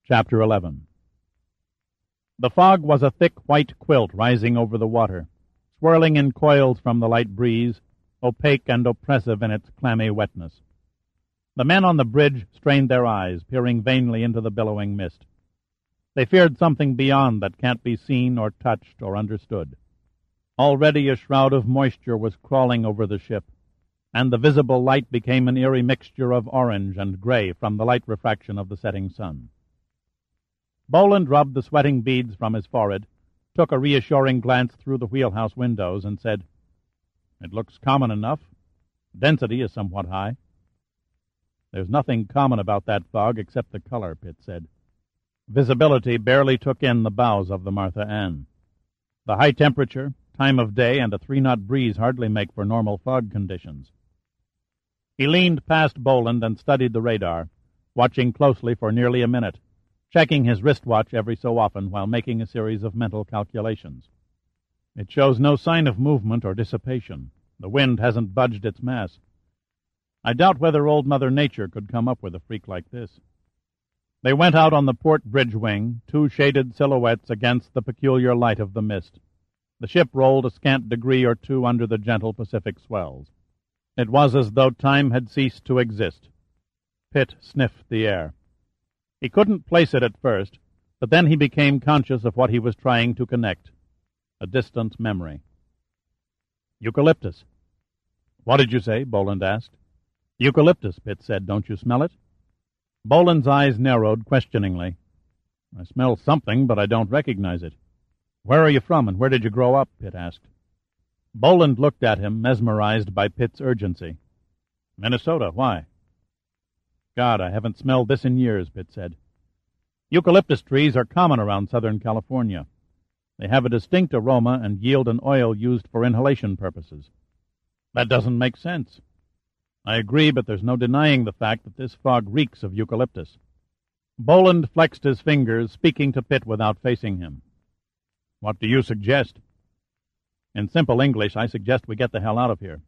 Chapter 11. The fog was a thick white quilt rising over the water, swirling in coils from the light breeze, opaque and oppressive in its clammy wetness. The men on the bridge strained their eyes, peering vainly into the billowing mist. They feared something beyond that can't be seen or touched or understood. Already a shroud of moisture was crawling over the ship, and the visible light became an eerie mixture of orange and gray from the light refraction of the setting sun. Boland rubbed the sweating beads from his forehead, took a reassuring glance through the wheelhouse windows, and said, "It looks common enough. Density is somewhat high." "There's nothing common about that fog except the color," Pitt said. Visibility barely took in the bows of the Martha Ann. The high temperature, time of day, and a 3-knot breeze hardly make for normal fog conditions. He leaned past Boland and studied the radar, watching closely for nearly a minute, checking his wristwatch every so often while making a series of mental calculations. "It shows no sign of movement or dissipation. The wind hasn't budged its mass. I doubt whether Old Mother Nature could come up with a freak like this." They went out on the port bridge wing, two shaded silhouettes against the peculiar light of the mist. The ship rolled a scant degree or two under the gentle Pacific swells. It was as though time had ceased to exist. Pitt sniffed the air. He couldn't place it at first, but then he became conscious of what he was trying to connect. A distant memory. "Eucalyptus." "What did you say?" Boland asked. "Eucalyptus," Pitt said. "Don't you smell it?" Boland's eyes narrowed questioningly. "I smell something, but I don't recognize it." "Where are you from, and where did you grow up?" Pitt asked. Boland looked at him, mesmerized by Pitt's urgency. "Minnesota. Why?" "God, I haven't smelled this in years," Pitt said. "Eucalyptus trees are common around Southern California. They have a distinct aroma and yield an oil used for inhalation purposes." "That doesn't make sense." "I agree, but there's no denying the fact that this fog reeks of eucalyptus." Boland flexed his fingers, speaking to Pitt without facing him. "What do you suggest?" "In simple English, I suggest we get the hell out of here."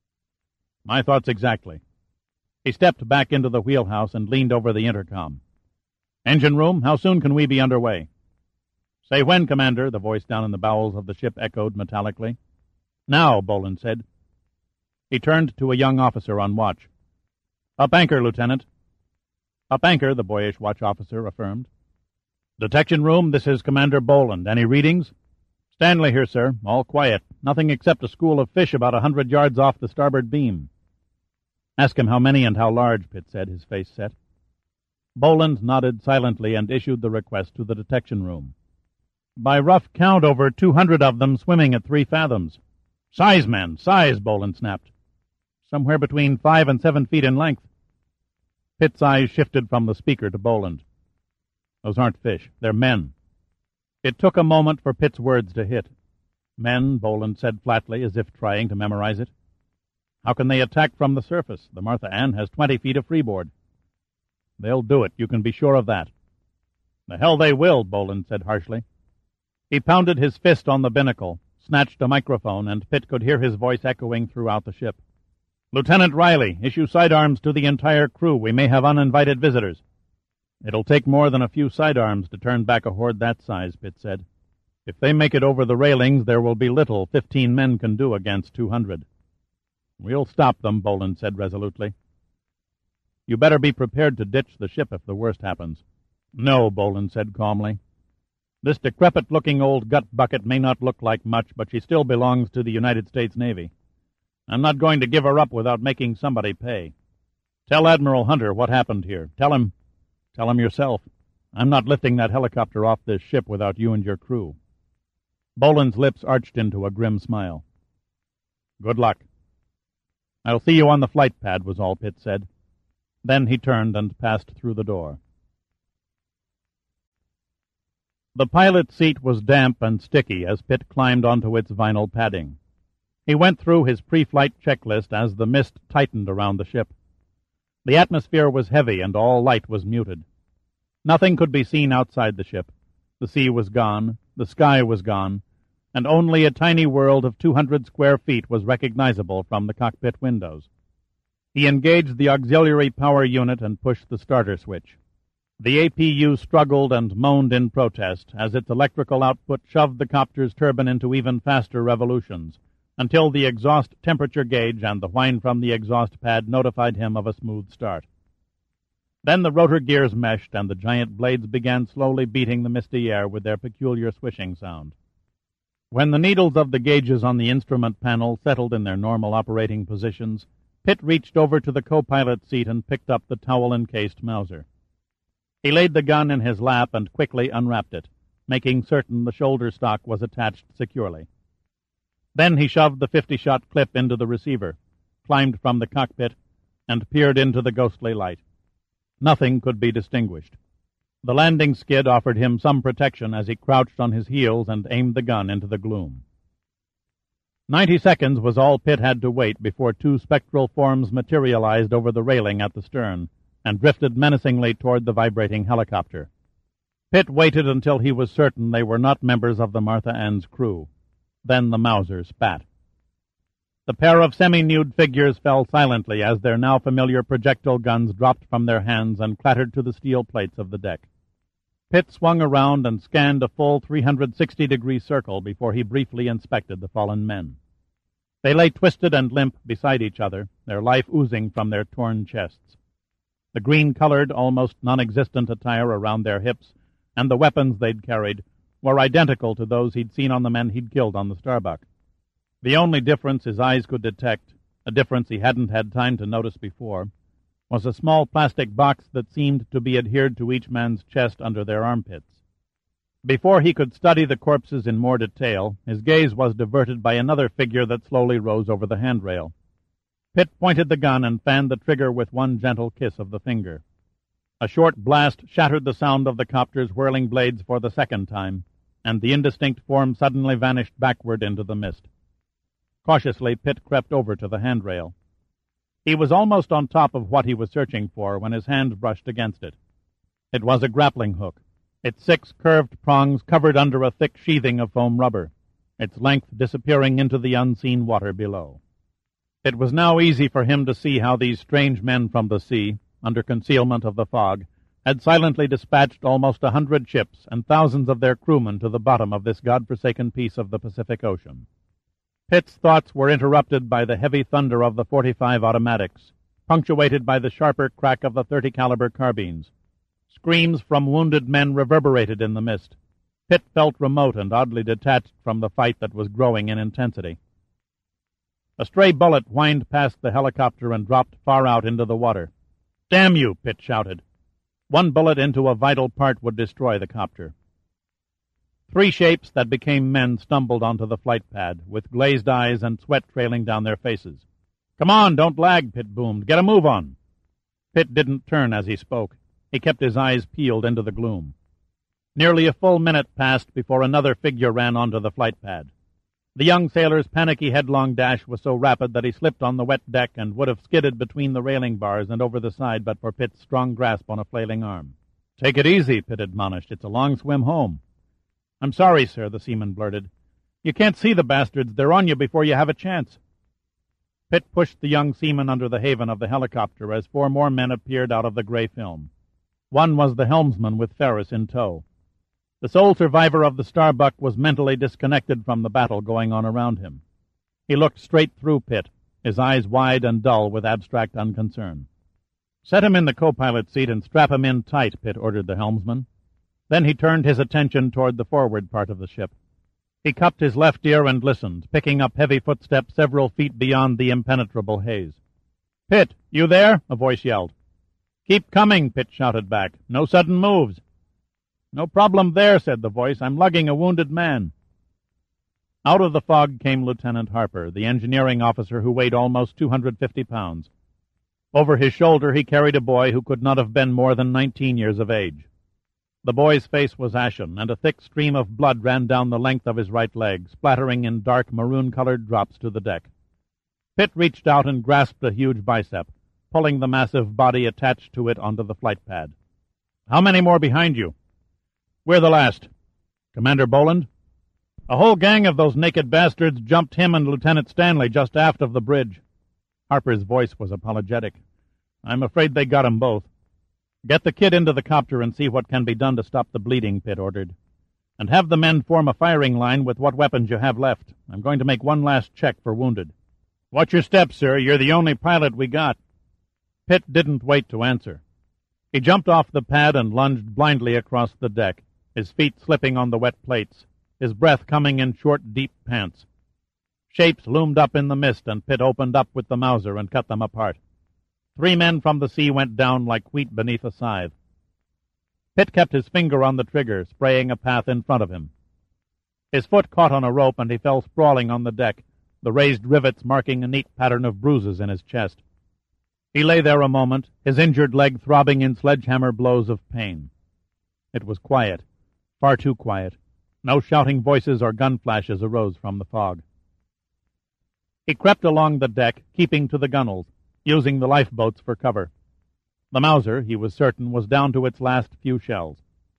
"My thoughts exactly." He stepped back into the wheelhouse and leaned over the intercom. "Engine room, how soon can we be underway?" "Say when, Commander," the voice down in the bowels of the ship echoed metallically. "Now," Boland said. He turned to a young officer on watch. "Up anchor, Lieutenant." "Up anchor," the boyish watch officer affirmed. "Detection room, this is Commander Boland. Any readings?" "Stanley here, sir. All quiet. Nothing except a school of fish about 100 yards off the starboard beam." "Ask him how many and how large," Pitt said, his face set. Boland nodded silently and issued the request to the detection room. "By rough count, over 200 of them swimming at 3 fathoms. "Size, men, size," Boland snapped. "Somewhere between 5 and 7 feet in length." Pitt's eyes shifted from the speaker to Boland. "Those aren't fish. They're men." It took a moment for Pitt's words to hit. "Men," Boland said flatly, as if trying to memorize it. "How can they attack from the surface? The Martha Ann has 20 feet of freeboard." "They'll do it, you can be sure of that." "The hell they will," Boland said harshly. He pounded his fist on the binnacle, snatched a microphone, and Pitt could hear his voice echoing throughout the ship. "Lieutenant Riley, issue sidearms to the entire crew. We may have uninvited visitors." "It'll take more than a few sidearms to turn back a horde that size," Pitt said. "If they make it over the railings, there will be little 15 men can do against 200. "We'll stop them," Boland said resolutely. "You better be prepared to ditch the ship if the worst happens." "No," Boland said calmly. "This decrepit-looking old gut bucket may not look like much, but she still belongs to the United States Navy. I'm not going to give her up without making somebody pay. Tell Admiral Hunter what happened here. Tell him yourself. I'm not lifting that helicopter off this ship without you and your crew." Boland's lips arched into a grim smile. "Good luck." "I'll see you on the flight pad," was all Pitt said. Then he turned and passed through the door. The pilot's seat was damp and sticky as Pitt climbed onto its vinyl padding. He went through his pre-flight checklist as the mist tightened around the ship. The atmosphere was heavy and all light was muted. Nothing could be seen outside the ship. The sea was gone, the sky was gone, and only a tiny world of 200 square feet was recognizable from the cockpit windows. He engaged the auxiliary power unit and pushed the starter switch. The APU struggled and moaned in protest as its electrical output shoved the copter's turbine into even faster revolutions, until the exhaust temperature gauge and the whine from the exhaust pad notified him of a smooth start. Then the rotor gears meshed, and the giant blades began slowly beating the misty air with their peculiar swishing sound. When the needles of the gauges on the instrument panel settled in their normal operating positions, Pitt reached over to the co-pilot seat and picked up the towel-encased Mauser. He laid the gun in his lap and quickly unwrapped it, making certain the shoulder stock was attached securely. Then he shoved the 50-shot clip into the receiver, climbed from the cockpit, and peered into the ghostly light. Nothing could be distinguished. The landing skid offered him some protection as he crouched on his heels and aimed the gun into the gloom. 90 seconds was all Pitt had to wait before two spectral forms materialized over the railing at the stern and drifted menacingly toward the vibrating helicopter. Pitt waited until he was certain they were not members of the Martha Ann's crew. Then the Mauser spat. The pair of semi-nude figures fell silently as their now familiar projectile guns dropped from their hands and clattered to the steel plates of the deck. Pitt swung around and scanned a full 360-degree circle before he briefly inspected the fallen men. They lay twisted and limp beside each other, their life oozing from their torn chests. The green-colored, almost non-existent attire around their hips and the weapons they'd carried were identical to those he'd seen on the men he'd killed on the Starbuck. The only difference his eyes could detect, a difference he hadn't had time to notice before, was a small plastic box that seemed to be adhered to each man's chest under their armpits. Before he could study the corpses in more detail, his gaze was diverted by another figure that slowly rose over the handrail. Pitt pointed the gun and fanned the trigger with one gentle kiss of the finger. A short blast shattered the sound of the copter's whirling blades for the second time, and the indistinct form suddenly vanished backward into the mist. Cautiously, Pitt crept over to the handrail. He was almost on top of what he was searching for when his hand brushed against it. It was a grappling hook, its 6 curved prongs covered under a thick sheathing of foam rubber, its length disappearing into the unseen water below. It was now easy for him to see how these strange men from the sea, under concealment of the fog, had silently dispatched almost 100 ships and thousands of their crewmen to the bottom of this god-forsaken piece of the Pacific Ocean. Pitt's thoughts were interrupted by the heavy thunder of the .45 automatics, punctuated by the sharper crack of the .30 caliber carbines. Screams from wounded men reverberated in the mist. Pitt felt remote and oddly detached from the fight that was growing in intensity. A stray bullet whined past the helicopter and dropped far out into the water. "Damn you!" Pitt shouted. One bullet into a vital part would destroy the copter. 3 shapes that became men stumbled onto the flight pad, with glazed eyes and sweat trailing down their faces. "Come on, don't lag," Pitt boomed. "Get a move on." Pitt didn't turn as he spoke. He kept his eyes peeled into the gloom. Nearly a full minute passed before another figure ran onto the flight pad. The young sailor's panicky headlong dash was so rapid that he slipped on the wet deck and would have skidded between the railing bars and over the side but for Pitt's strong grasp on a flailing arm. "Take it easy," Pitt admonished. "It's a long swim home." "I'm sorry, sir," the seaman blurted. "You can't see the bastards. They're on you before you have a chance." Pitt pushed the young seaman under the haven of the helicopter as 4 more men appeared out of the gray film. One was the helmsman with Ferris in tow. The sole survivor of the Starbuck was mentally disconnected from the battle going on around him. He looked straight through Pitt, his eyes wide and dull with abstract unconcern. "Set him in the co-pilot seat and strap him in tight," Pitt ordered the helmsman. Then he turned his attention toward the forward part of the ship. He cupped his left ear and listened, picking up heavy footsteps several feet beyond the impenetrable haze. "Pitt, you there?" a voice yelled. "Keep coming," Pitt shouted back. "No sudden moves." "No problem there," said the voice. "I'm lugging a wounded man." Out of the fog came Lieutenant Harper, the engineering officer who weighed almost 250 pounds. Over his shoulder he carried a boy who could not have been more than 19 years of age. The boy's face was ashen, and a thick stream of blood ran down the length of his right leg, splattering in dark maroon-colored drops to the deck. Pitt reached out and grasped a huge bicep, pulling the massive body attached to it onto the flight pad. "How many more behind you?" "We're the last." "Commander Boland?" "A whole gang of those naked bastards jumped him and Lieutenant Stanley just aft of the bridge." Harper's voice was apologetic. "I'm afraid they got 'em both." Get the kid into the copter and see what can be done to stop the bleeding, Pitt ordered. And have the men form a firing line with what weapons you have left. I'm going to make one last check for wounded. Watch your step, sir. You're the only pilot we got. Pitt didn't wait to answer. He jumped off the pad and lunged blindly across the deck, his feet slipping on the wet plates, his breath coming in short, deep pants. Shapes loomed up in the mist, and Pitt opened up with the Mauser and cut them apart. 3 men from the sea went down like wheat beneath a scythe. Pitt kept his finger on the trigger, spraying a path in front of him. His foot caught on a rope, and he fell sprawling on the deck, the raised rivets marking a neat pattern of bruises in his chest. He lay there a moment, his injured leg throbbing in sledgehammer blows of pain. It was quiet, far too quiet. No shouting voices or gun flashes arose from the fog. He crept along the deck, keeping to the gunwales, using the lifeboats for cover. The Mauser, he was certain, was down to its last few shells.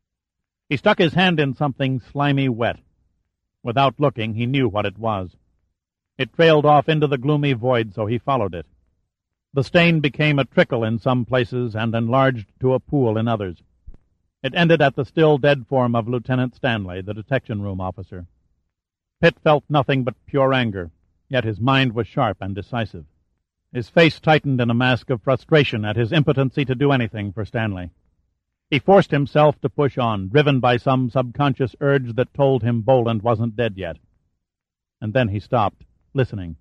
He stuck his hand in something slimy wet. Without looking, he knew what it was. It trailed off into the gloomy void, so he followed it. The stain became a trickle in some places and enlarged to a pool in others. It ended at the still dead form of Lieutenant Stanley, the detection room officer. Pitt felt nothing but pure anger, yet his mind was sharp and decisive. His face tightened in a mask of frustration at his impotency to do anything for Stanley. He forced himself to push on, driven by some subconscious urge that told him Boland wasn't dead yet. And then he stopped, listening.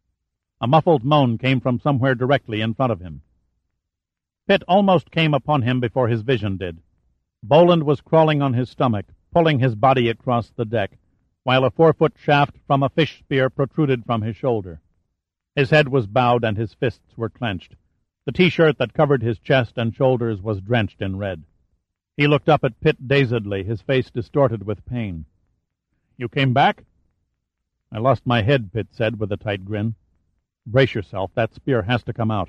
A muffled moan came from somewhere directly in front of him. Pitt almost came upon him before his vision did. Boland was crawling on his stomach, pulling his body across the deck, while a 4-foot shaft from a fish spear protruded from his shoulder. His head was bowed and his fists were clenched. The T-shirt that covered his chest and shoulders was drenched in red. He looked up at Pitt dazedly, his face distorted with pain. "You came back?" "I lost my head," Pitt said with a tight grin. "Brace yourself. That spear has to come out."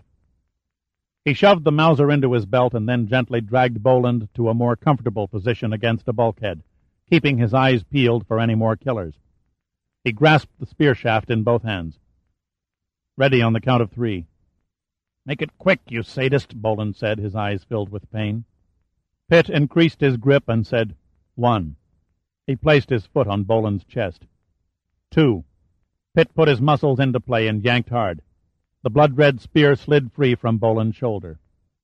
He shoved the Mauser into his belt and then gently dragged Boland to a more comfortable position against a bulkhead, keeping his eyes peeled for any more killers. He grasped the spear shaft in both hands. "Ready on the count of 3. "Make it quick, you sadist," Boland said, his eyes filled with pain. Pitt increased his grip and said, 1. He placed his foot on Boland's chest. 2. Pitt put his muscles into play and yanked hard. The blood-red spear slid free from Boland's shoulder.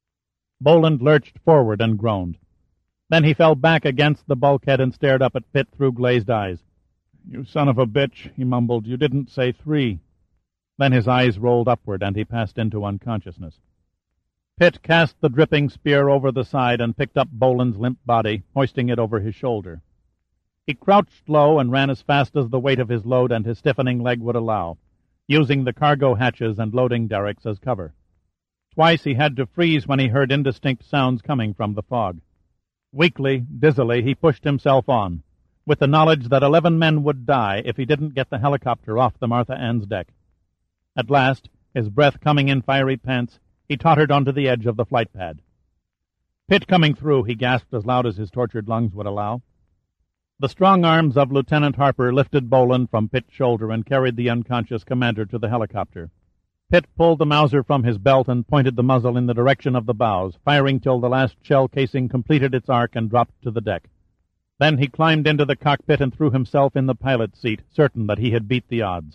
Boland lurched forward and groaned. Then he fell back against the bulkhead and stared up at Pitt through glazed eyes. "You son of a bitch," he mumbled. "You didn't say 3. Then his eyes rolled upward, and he passed into unconsciousness. Pitt cast the dripping spear over the side and picked up Boland's limp body, hoisting it over his shoulder. He crouched low and ran as fast as the weight of his load and his stiffening leg would allow, using the cargo hatches and loading derricks as cover. Twice he had to freeze when he heard indistinct sounds coming from the fog. Weakly, dizzily, he pushed himself on, with the knowledge that 11 men would die if he didn't get the helicopter off the Martha Ann's deck. At last, his breath coming in fiery pants, he tottered onto the edge of the flight pad. "Pitt coming through," he gasped as loud as his tortured lungs would allow. The strong arms of Lieutenant Harper lifted Boland from Pitt's shoulder and carried the unconscious commander to the helicopter. Pitt pulled the Mauser from his belt and pointed the muzzle in the direction of the bows, firing till the last shell casing completed its arc and dropped to the deck. Then he climbed into the cockpit and threw himself in the pilot's seat, certain that he had beat the odds.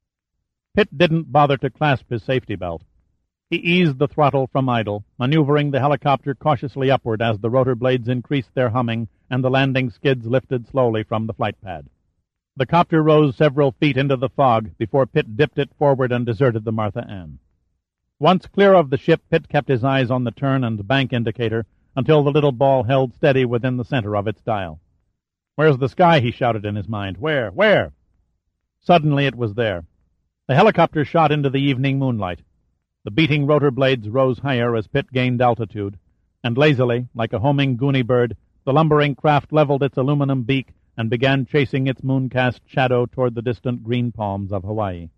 Pitt didn't bother to clasp his safety belt. He eased the throttle from idle, maneuvering the helicopter cautiously upward as the rotor blades increased their humming and the landing skids lifted slowly from the flight pad. The copter rose several feet into the fog before Pitt dipped it forward and deserted the Martha Ann. Once clear of the ship, Pitt kept his eyes on the turn and bank indicator until the little ball held steady within the center of its dial. "Where's the sky?" he shouted in his mind. "Where? Where?" Suddenly it was there. The helicopter shot into the evening moonlight. The beating rotor blades rose higher as Pitt gained altitude, and lazily, like a homing goony bird, the lumbering craft leveled its aluminum beak and began chasing its moon-cast shadow toward the distant green palms of Hawaii.